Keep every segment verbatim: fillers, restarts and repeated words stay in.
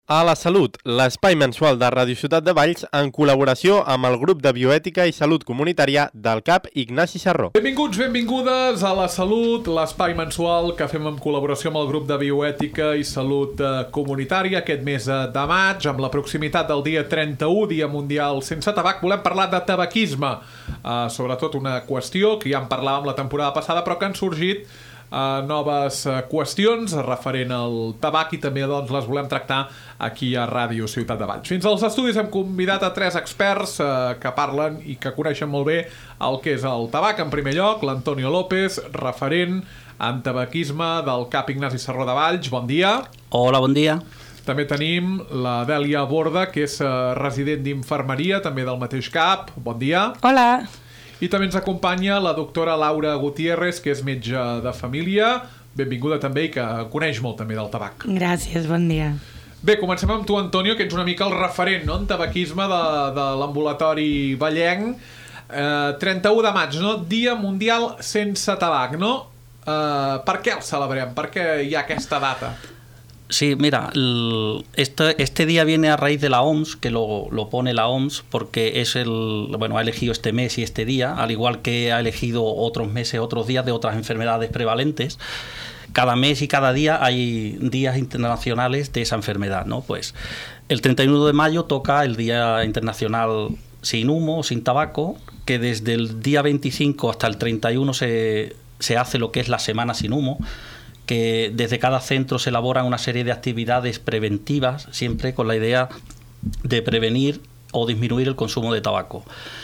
A la Salut, l'espai mensual de Ràdio Ciutat de Valls en col·laboració amb el grup de bioètica i salut comunitària del C A P Ignasi Sarró. Benvinguts, benvingudes a la Salut, l'espai mensual que fem en col·laboració amb el grup de bioètica i salut comunitària aquest mes de maig, amb la proximitat del dia trenta-u, Dia Mundial Sense Tabac. Volem parlar de tabaquisme, uh, sobretot una qüestió que ja en parlàvem la temporada passada, però que han sorgit Uh, noves uh, qüestions referent al tabac i també doncs, les volem tractar aquí a Ràdio Ciutat de Valls. Fins als estudis hem convidat a tres experts uh, que parlen i que coneixen molt bé el que és el tabac. En primer lloc, l'Antonio López, referent en tabaquisme del C A P Ignasi Sarró de Valls. Bon dia. Hola, bon dia. També tenim la Dèlia Borda, que és uh, resident d'infermeria, també del mateix C A P. Bon dia. Hola. I també ens acompanya la doctora Laura Gutiérrez, que és metge de família. Benvinguda també i que coneix molt també del tabac. Gràcies, bon dia. Bé, comencem amb tu, Antonio, que ets una mica el referent, no?, en tabaquisme de, de l'ambulatori vallenc. Eh, trenta-u de maig, no?, Dia Mundial Sense Tabac, no? Eh, per què el celebrem? Per què hi ha aquesta data? Sí, mira, este, este día viene a raíz de la O M S, que lo, lo pone la O M S, porque es el, bueno, ha elegido este mes y este día, al igual que ha elegido otros meses, otros días de otras enfermedades prevalentes. Cada mes y cada día hay días internacionales de esa enfermedad, ¿no? Pues el treinta y uno de mayo toca el Día Internacional Sin Humo, Sin Tabaco, que desde el día veinticinco hasta el treinta y uno se, se hace lo que es la Semana Sin Humo, que desde cada centro se elaboran una serie de actividades preventivas, siempre con la idea de prevenir o disminuir el consumo de tabaco.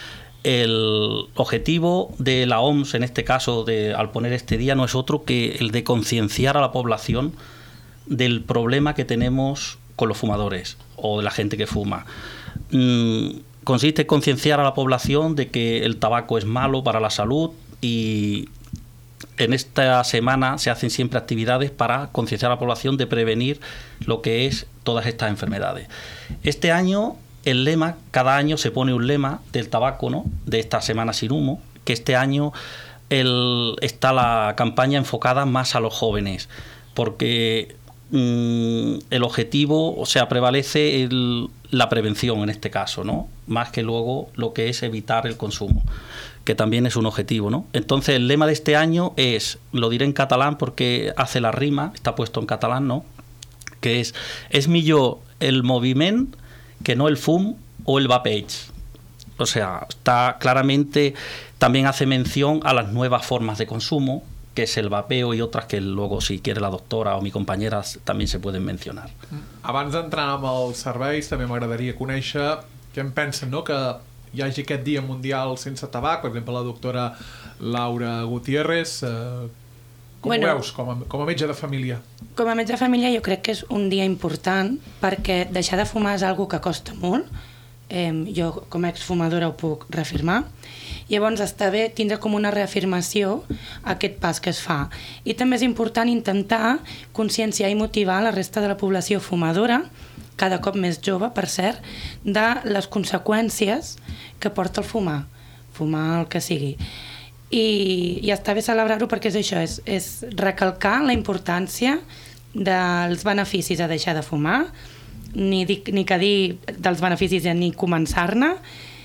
El objetivo de la O M S, en este caso, de, al poner este día, no es otro que el de concienciar a la población del problema que tenemos con los fumadores o de la gente que fuma. Mm, consiste en concienciar a la población de que el tabaco es malo para la salud y en esta semana se hacen siempre actividades para concienciar a la población de prevenir lo que es todas estas enfermedades. Este año, el lema, cada año se pone un lema del tabaco, ¿no?, de esta Semana Sin Humo, que este año el, está la campaña enfocada más a los jóvenes, porque mmm, el objetivo, o sea, prevalece el, la prevención en este caso, ¿no?, más que luego lo que es evitar el consumo, que también es un objetivo, ¿no? Entonces el lema de este año es, lo diré en catalán porque hace la rima, está puesto en catalán, ¿no?, que es és millor el moviment que no el fum o el vapeig. O sea, está claramente, también hace mención a las nuevas formas de consumo, que es el vapeo y otras que luego, si quiere la doctora o mi compañera, también se pueden mencionar. Abans d'entrar amb els serveis, també m'agradaria conèixer què en pensen, no?, que hi hagi aquest Dia Mundial Sense Tabac, per exemple, la doctora Laura Gutiérrez. Eh, com bueno, ho veus, com a, com a metge de família? Com a metge de família jo crec que és un dia important perquè deixar de fumar és una cosa que costa molt. Eh, jo, com a exfumadora, ho puc reafirmar. Llavors està bé tindre com una reafirmació aquest pas que es fa. I també és important intentar conscienciar i motivar la resta de la població fumadora, cada cop més jove, per cert, de les conseqüències que porta el fumar, fumar el que sigui. I, i està bé celebrar-ho perquè és això, és, és recalcar la importància dels beneficis a deixar de fumar, ni, dic, ni que dir dels beneficis ni començar-ne,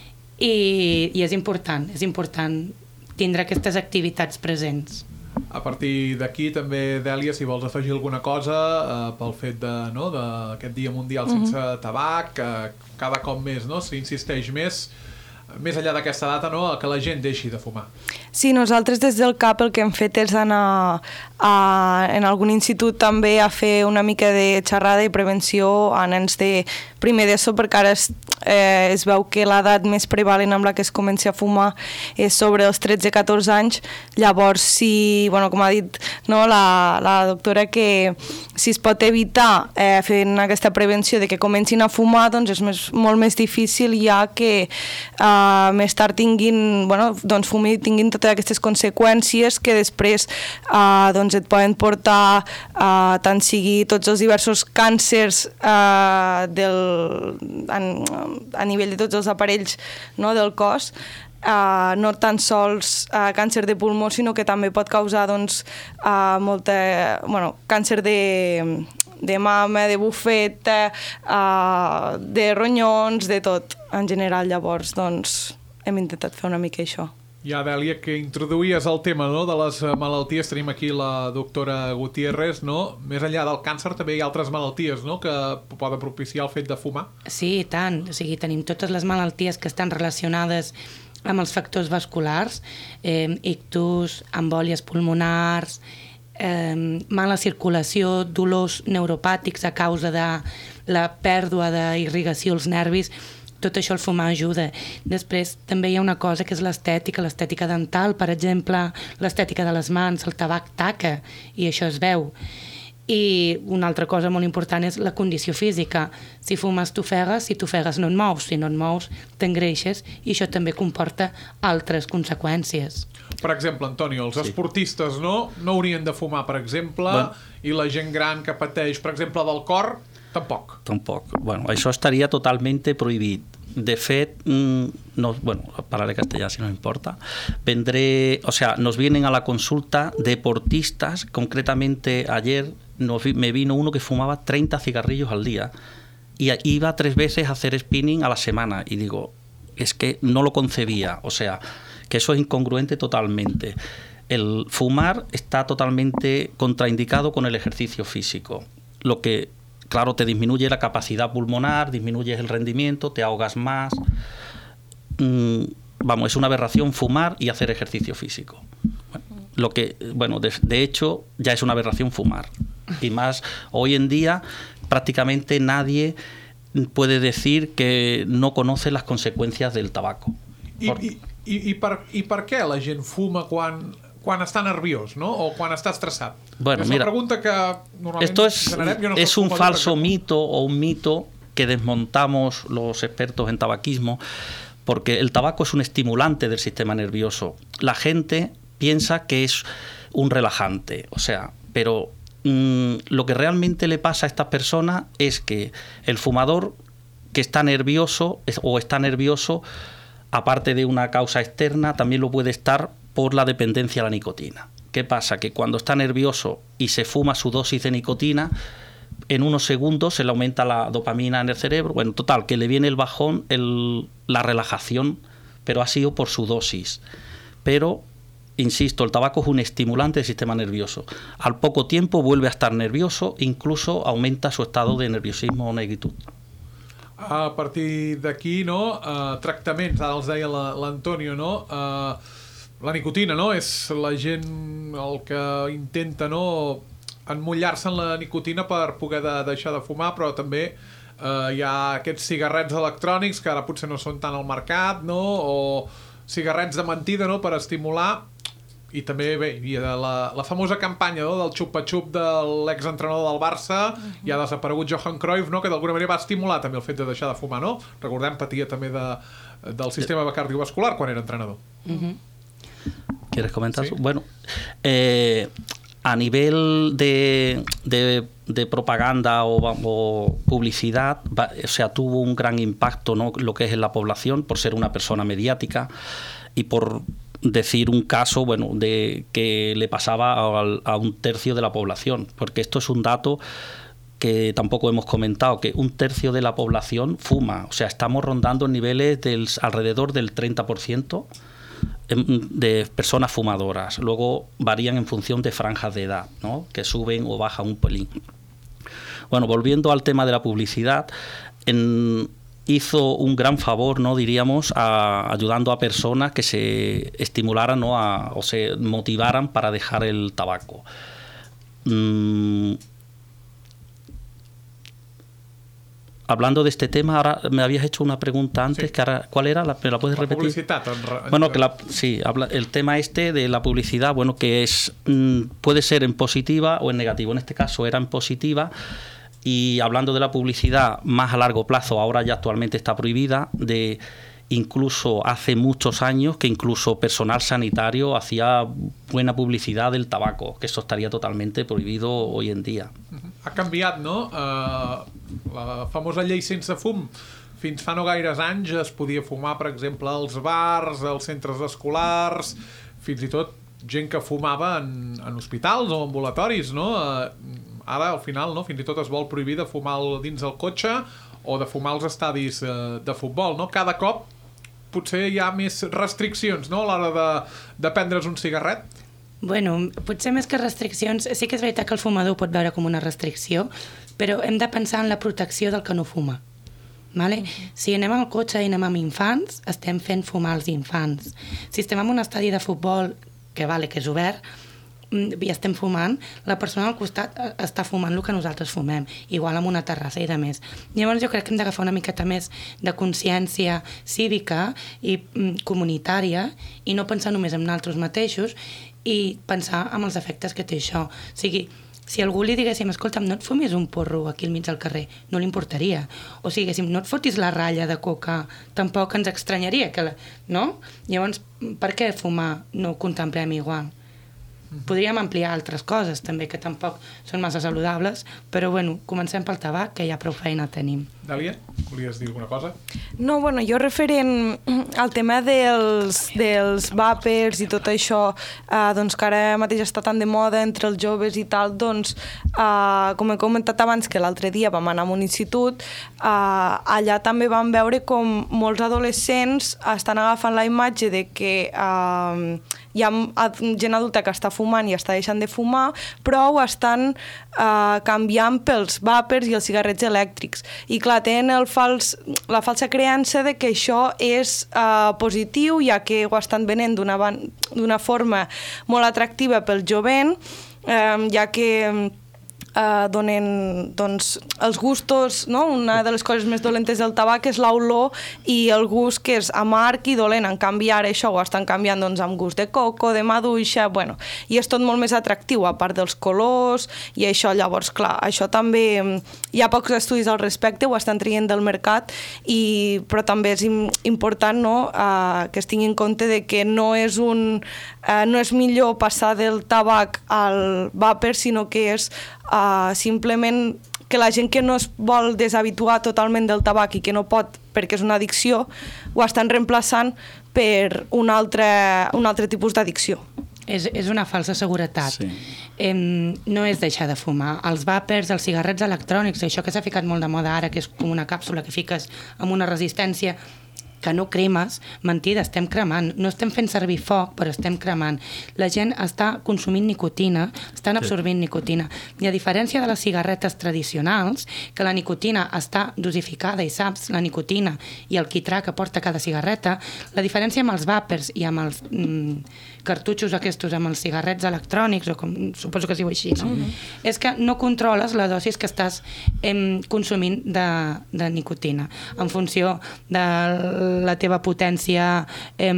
i, i és important, és important tindre aquestes activitats presents. A partir d'aquí també, Dèlia, si vols afegir alguna cosa eh, pel fet de, no, d'aquest Dia Mundial Sense uh-huh. Tabac, que cada cop més, no, s'insisteix més, més enllà d'aquesta data, no, que la gent deixi de fumar. Sí, nosaltres des del C A P el que hem fet és anar a, en algun institut també a fer una mica de xerrada i prevenció a nens de primer d'ESO, perquè ara es, eh, es veu que l'edat més prevalent amb la que es comença a fumar és sobre els tretze a catorze anys. Llavors, si, bueno, com ha dit, no, la, la doctora, que si es pot evitar eh, fent aquesta prevenció de que comencin a fumar, doncs és més, molt més difícil ja que eh, més tard tinguin, bueno, doncs fumi, tinguin totes aquestes conseqüències que després eh, doncs et poden portar eh, tant sigui tots els diversos càncers eh, del, a, a nivell de tots els aparells, no, del cos, Uh, no tan sols uh, càncer de pulmó, sinó que també pot causar doncs, uh, molta, bueno, càncer de, de mama, de bufeta, uh, de ronyons, de tot, en general. Llavors, doncs, hem intentat fer una mica això. Ja, Dèlia, que introduïes el tema, no?, de les malalties. Tenim aquí la doctora Gutiérrez, no? Més enllà del càncer també hi ha altres malalties, no?, que poden propiciar el fet de fumar. Sí, i tant. O sigui, tenim totes les malalties que estan relacionades amb els factors vasculars, eh, ictus, embòlies pulmonars, eh, mala circulació, dolors neuropàtics a causa de la pèrdua d'irrigació als nervis. Tot això el fumar ajuda. Després també hi ha una cosa que és l'estètica, l'estètica dental, per exemple, l'estètica de les mans, el tabac taca, i això es veu. I una altra cosa molt important és la condició física. Si fumes t'ofegues, si t'ofegues no et mous, si no et mous t'engreixes, i això també comporta altres conseqüències. Per exemple, Antonio, els sí. esportistes no no haurien de fumar, per exemple, bueno. I la gent gran que pateix, per exemple, del cor, tampoc. Tampoc. Bueno, això estaria totalmente prohibit. De fet, no, bueno, parlaré castellano si no importa. Vendré, o sea, nos vienen a la consulta deportistas, concretamente ayer nos, me vino uno que fumaba treinta cigarrillos al día y iba tres veces a hacer spinning a la semana y digo, es que no lo concebía, o sea, que eso es incongruente totalmente. El fumar está totalmente contraindicado con el ejercicio físico, lo que claro, te disminuye la capacidad pulmonar, disminuyes el rendimiento, te ahogas más. Mm, vamos, es una aberración fumar y hacer ejercicio físico. Bueno, lo que, bueno, de, de hecho, ya es una aberración fumar. Y más, hoy en día, prácticamente nadie puede decir que no conoce las consecuencias del tabaco. I, Por... i, i, i, per, I per què la gent fuma quan... quan està nerviós, ¿no? O quan està estressat. Bueno, es mira, una pregunta que normalmente esto es, generem, yo no es un falso que... mito o un mito que desmontamos los expertos en tabaquismo, porque el tabaco es un estimulante del sistema nervioso. La gente piensa que es un relajante, o sea, pero mmm, lo que realmente le pasa a estas personas es que el fumador que está nervioso o está nervioso, aparte de una causa externa, también lo puede estar por la dependencia a la nicotina. ¿Qué pasa? Que cuando está nervioso y se fuma su dosis de nicotina, en unos segundos se le aumenta la dopamina en el cerebro. Bueno, total, que le viene el bajón, el, la relajación, pero ha sido por su dosis. Pero, insisto, el tabaco es un estimulante del sistema nervioso. Al poco tiempo vuelve a estar nervioso, incluso aumenta su estado de nerviosismo o negritud. A partir d'aquí, no? Uh, tractaments, ara els deia l'Antonio, no? Uh, La nicotina, no? És la gent el que intenta, no?, emmollar-se en la nicotina per poder de, deixar de fumar, però també eh, hi ha aquests cigarrets electrònics que ara potser no són tant al mercat, no?, o cigarrets de mentida, no?, per estimular. I també, bé, hi havia la, la famosa campanya, no?, del xupa-xup de l'exentrenador del Barça, uh-huh. i ha desaparegut Johan Cruyff, no?, que d'alguna manera va estimular també el fet de deixar de fumar, no? Recordem, patia també de, del sistema cardiovascular quan era entrenador. Uh-huh. ¿Quieres comentar? Sí. Bueno, eh, a nivel de, de, de propaganda o, o publicidad, va, o sea, tuvo un gran impacto, ¿no?, lo que es en la población, por ser una persona mediática y por decir un caso, bueno, de que le pasaba a, a un tercio de la población, porque esto es un dato que tampoco hemos comentado, que un tercio de la población fuma, o sea, estamos rondando niveles del alrededor del treinta por ciento de personas fumadoras. Luego varían en función de franjas de edad, ¿no?, que suben o bajan un pelín. Bueno, volviendo al tema de la publicidad, en, hizo un gran favor, ¿no?, diríamos, a, ayudando a personas que se estimularan, ¿no?, a, o se motivaran para dejar el tabaco. Mm, Hablando de este tema, ahora me habías hecho una pregunta antes, sí. que ahora, ¿cuál era? ¿La, ¿Me la puedes la repetir? Publicidad. En... Bueno, que la, sí, habla, el tema este de la publicidad, bueno, que es mmm, puede ser en positiva o en negativo. En este caso era en positiva. Y hablando de la publicidad más a largo plazo, ahora ya actualmente está prohibida, de incluso hace muchos años que incluso personal sanitario hacía buena publicidad del tabaco, que eso estaría totalmente prohibido hoy en día. Ha canviat, no? Uh, la famosa llei sense fum. Fins fa no gaires anys es podia fumar, per exemple, als bars, als centres escolars, fins i tot gent que fumava en, en hospitals o ambulatoris, no? Uh, ara al final no? Fins i tot es vol prohibir de fumar dins el cotxe o de fumar als estadis eh, de futbol, no? Cada cop potser hi ha més restriccions, no?, a l'hora de, de prendre's un cigarret. Bueno, potser més que restriccions, sí que és veritat que el fumador ho pot veure com una restricció, però hem de pensar en la protecció del que no fuma. Vale? Uh-huh. Si anem al cotxe i anem amb infants, estem fent fumar els infants. Si estem en un estadi de futbol, que vale, que és obert, i estem fumant, la persona al costat està fumant el que nosaltres fumem, igual amb una terrassa i de més. Llavors jo crec que hem d'agafar una miqueta més de consciència cívica i mm, comunitària i no pensar només en nosaltres mateixos i pensar en els efectes que té això. O sigui, si algú li diguéssim, escolta'm, no et fumis un porro aquí al mig del carrer, no li importaria. O si diguéssim, no et fotis la ratlla de coca, tampoc ens estranyaria, que la... no? Llavors, per què fumar no ho contemplem igual? Podríem ampliar altres coses també, que tampoc són massa saludables, però bueno, comencem pel tabac, que ja prou feina tenim. Dàlia, volies dir alguna cosa? No, bueno, jo referent al tema dels, dels vapers i tot això, eh, doncs que ara mateix està tan de moda entre els joves i tal, doncs, eh, com he comentat abans, que l'altre dia vam anar a un institut, eh, allà també vam veure com molts adolescents estan agafant la imatge de que eh, hi ha gent adulta que està fumant i està deixant de fumar, però ho estan eh, canviant pels vàpers i els cigarrets elèctrics. I clar, tenen el fals, la falsa creença de que això és eh, positiu, ja que ho estan venent d'una d'una forma molt atractiva pel jovent, eh, ja que Uh, donen doncs, els gustos, no? Una de les coses més dolentes del tabac és l'olor i el gust que és amarg i dolent. En canvi ara això ho estan canviant doncs, amb gust de coco, de maduixa, bueno, i és tot molt més atractiu, a part dels colors i això. Llavors, clar, això també hi ha pocs estudis al respecte, ho estan traient del mercat, i, però també és important, no? uh, que es tingui en compte de que no és un uh, no és millor passar del tabac al vàper, sinó que és Uh, simplement que la gent que no es vol deshabituar totalment del tabac i que no pot perquè és una addicció, ho estan reemplaçant per un altre, un altre tipus d'addicció. És, és una falsa seguretat. Sí. Eh, no és deixar de fumar. Els vàpers, els cigarrets electrònics, això que s'ha ficat molt de moda ara, que és com una càpsula que fiques amb una resistència, que no cremes, mentida, estem cremant. No estem fent servir foc, però estem cremant. La gent està consumint nicotina, estan absorbint nicotina. I a diferència de les cigarretes tradicionals, que la nicotina està dosificada i saps la nicotina i el quitrà que porta cada cigarreta, la diferència amb els vàpers i amb els mm, cartutxos aquests, amb els cigarrets electrònics, o com suposo que es diu així, no? Sí. És que no controles la dosis que estàs eh, consumint de, de nicotina en funció de la teva potència eh,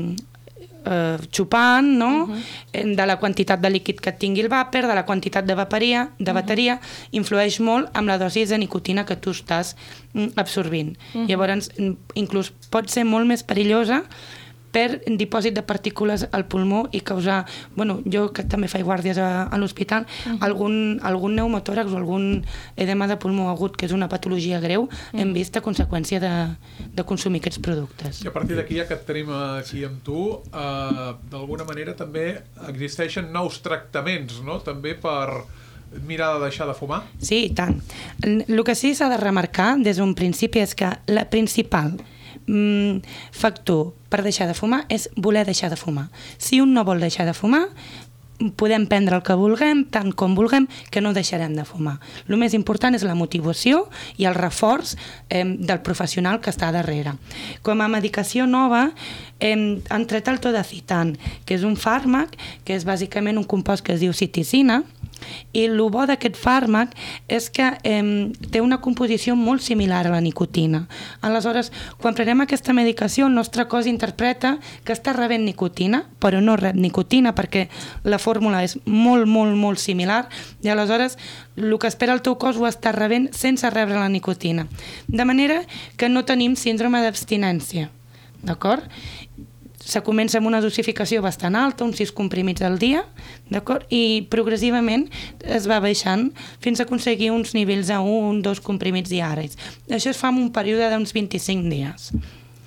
eh, xupant, no? Uh-huh. De la quantitat de líquid que tingui el vàper, de la quantitat de bateria, de bateria, uh-huh. influeix molt amb la dosi de nicotina que tu estàs mm, absorbint. Uh-huh. Llavors, inclús pot ser molt més perillosa per dipòsit de partícules al pulmó i causar, bueno, jo que també faig guàrdies a, a l'hospital, uh-huh. algun, algun pneumotòrax o algun edema de pulmó agut, que és una patologia greu, uh-huh. hem vist a conseqüència de, de consumir aquests productes. I a partir d'aquí, ja que et tenim aquí amb tu, eh, d'alguna manera també existeixen nous tractaments, no?, també per mirar de deixar de fumar? Sí, i tant. El que sí s'ha de remarcar des d'un principi és que la principal mm, factor per deixar de fumar és voler deixar de fumar. Si un no vol deixar de fumar, podem prendre el que vulguem, tant com vulguem, que no deixarem de fumar. El més important és la motivació i el reforç eh, del professional que està darrere. Com a medicació nova, eh, han tret el todacitan, que és un fàrmac, que és bàsicament un compost que es diu citicina, i el bo d'aquest fàrmac és que eh, té una composició molt similar a la nicotina. Aleshores, quan prenem aquesta medicació, el nostre cos interpreta que està rebent nicotina, però no rep nicotina perquè la fórmula és molt, molt, molt similar, i aleshores el que espera el teu cos ho està rebent sense rebre la nicotina. De manera que no tenim síndrome d'abstinència. D'acord? Se comença amb una dosificació bastant alta, uns sis comprimits al dia, d'acord? I progressivament es va baixant fins a aconseguir uns nivells a un, dos comprimits diaris. Això es fa en un període d'uns vint-i-cinc dies.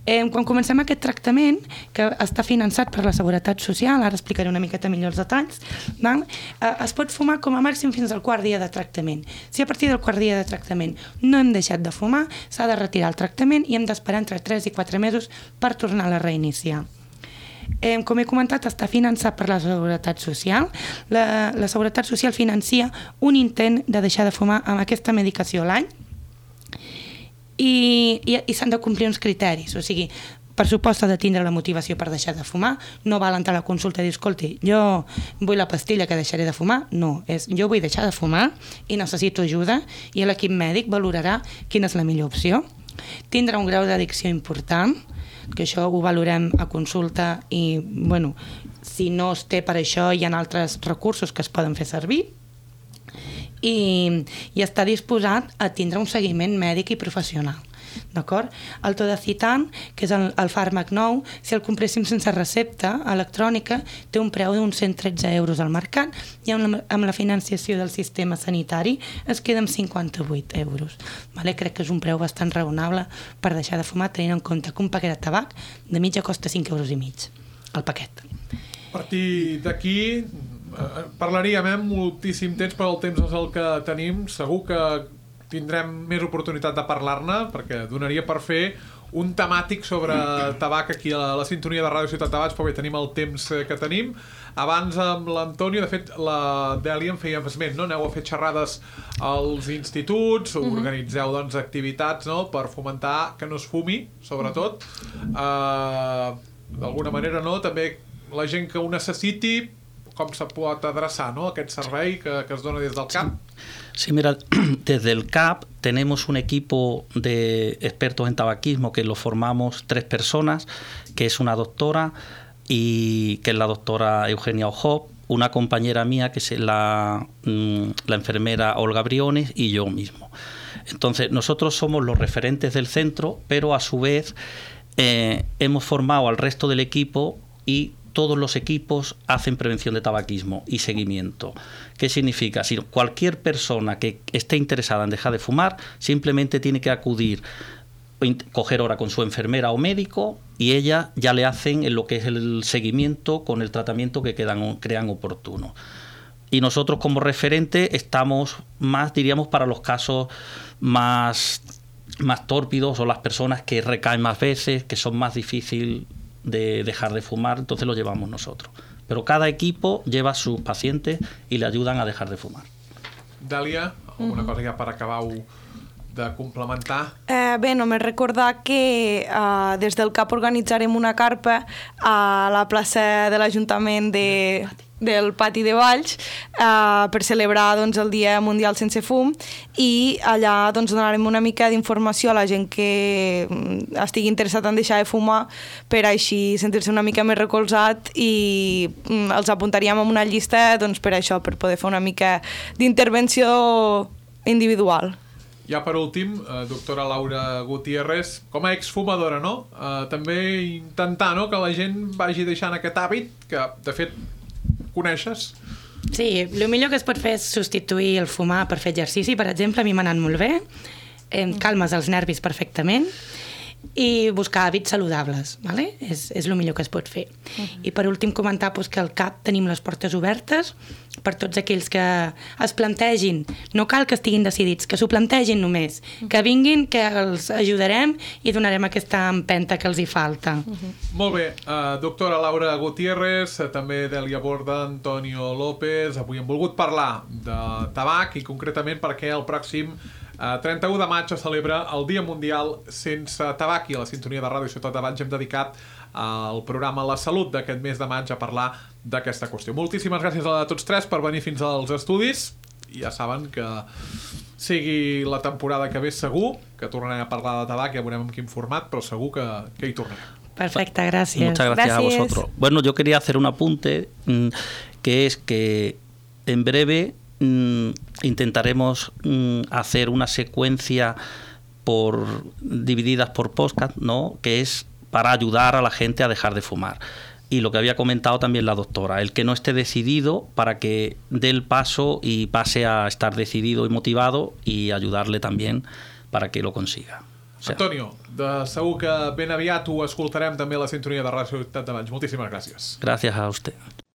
Eh, quan comencem aquest tractament, que està finançat per la Seguretat Social, ara explicaré una miqueta millor els detalls, val? Eh, es pot fumar com a màxim fins al quart dia de tractament. Si a partir del quart dia de tractament no hem deixat de fumar, s'ha de retirar el tractament i hem d'esperar entre tres i quatre mesos per tornar-la a reiniciar. Eh, com he comentat, està finançat per la Seguretat Social. La, la Seguretat Social financia un intent de deixar de fumar amb aquesta medicació a l'any, i, i, i s'han de complir uns criteris, o sigui, per supost ha de tindre la motivació per deixar de fumar, no val entrar a la consulta i dir, escolti, jo vull la pastilla que deixaré de fumar, no, és jo vull deixar de fumar i necessito ajuda i l'equip mèdic valorarà quina és la millor opció. Tindrà un grau d'addicció important, que això ho valorem a consulta i, bueno, si no es té per això hi ha altres recursos que es poden fer servir, i, i està disposat a tindre un seguiment mèdic i professional. D'acord? El Todecitan, que és el, el fàrmac nou, si el compréssim sense recepta electrònica, té un preu d'uns cent tretze euros al mercat i amb la, amb la financiació del sistema sanitari es queda amb cinquanta-vuit euros. Vale? Crec que és un preu bastant raonable per deixar de fumar, tenint en compte que un paquet de tabac de mitja costa cinc euros i mig, el paquet. A partir d'aquí parlaríem eh, moltíssim temps, però el temps és el que tenim. Segur que tindrem més oportunitat de parlar-ne, perquè donaria per fer un temàtic sobre tabac aquí a la, la sintonia de Ràdio Ciutat de Valls, però bé, tenim el temps que tenim. Abans amb l'Antonio, de fet, la Dèlia en feia esment, no? Aneu a fer xerrades als instituts, uh-huh. organitzeu doncs, activitats, no? Per fomentar que no es fumi, sobretot. Uh, D'alguna manera, no? També la gent que ho necessiti, com se pot adreçar, ¿no? Aquest servei que, que es dona des del C A P. Sí, mira, desde el C A P tenemos un equipo de expertos en tabaquismo que lo formamos tres personas, que es una doctora, y que es la doctora Eugenia Ojop, una compañera mía que es la, la enfermera Olga Briones y yo mismo. Entonces, nosotros somos los referentes del centro, pero a su vez eh, hemos formado al resto del equipo y todos los equipos hacen prevención de tabaquismo y seguimiento. ¿Qué significa? Si cualquier persona que esté interesada en dejar de fumar simplemente tiene que acudir, coger hora con su enfermera o médico y ella ya le hacen en lo que es el seguimiento con el tratamiento que quedan, crean oportuno. Y nosotros como referente estamos más, diríamos, para los casos más, más tórpidos o las personas que recaen más veces, que son más difíciles de dejar de fumar, entonces lo llevamos nosotros. Pero cada equipo lleva a sus pacientes y le ayudan a dejar de fumar. Dàlia, alguna cosa ja per acabar-ho de complementar? Eh, bé, només recordar que eh, des del C A P organitzarem una carpa a la plaça de l'Ajuntament de, del Pati de Valls eh, per celebrar doncs, el Dia Mundial Sense Fum, i allà doncs, donarem una mica d'informació a la gent que estigui interessat en deixar de fumar per així sentir-se una mica més recolzat, i mm, els apuntaríem en una llista doncs, per això, per poder fer una mica d'intervenció individual. Ja per últim, eh, doctora Laura Gutiérrez, com a exfumadora, no? Eh, també intentar, no?, que la gent vagi deixant aquest hàbit que, de fet, coneixes. Sí, el millor que es pot fer és substituir el fumar per fer exercici. Per exemple, a mi m'ha anat molt bé, em calmes els nervis perfectament, i buscar hàbits saludables, ¿vale? és, és el millor que es pot fer. Uh-huh. I per últim comentar pues, que al C A P tenim les portes obertes per tots aquells que es plantegin, no cal que estiguin decidits, que s'ho plantegin només, uh-huh. que vinguin, que els ajudarem i donarem aquesta empenta que els hi falta. Uh-huh. Molt bé, uh, doctora Laura Gutiérrez, uh, també Dèlia Borda, Antonio López, avui hem volgut parlar de tabac i concretament perquè el pròxim Uh, trenta-u de maig es celebra el Dia Mundial Sense Tabac, i a la sintonia de Ràdio Ciutat de Valls hem dedicat al programa La Salut d'aquest mes de maig a parlar d'aquesta qüestió. Moltíssimes gràcies a tots tres per venir fins als estudis. Ja saben que sigui la temporada que ve segur que tornarem a parlar de tabac, ja veurem en quin format, però segur que, que hi tornarem. Perfecte, gràcies. Muchas gracias, gracias a vosotros. Bueno, yo quería hacer un apunte mmm, que es que en breve Mm, intentaremos mm, hacer una secuencia por, divididas por podcast, ¿no?, que es para ayudar a la gente a dejar de fumar. Y lo que había comentado también la doctora, el que no esté decidido para que dé el paso y pase a estar decidido y motivado, y ayudarle también para que lo consiga. O sea, Antonio, de, segur que ben aviat ho escoltarem també a la sintonia de Ràdio Ciutat de Valls. Moltíssimes gràcies. Gracias a usted.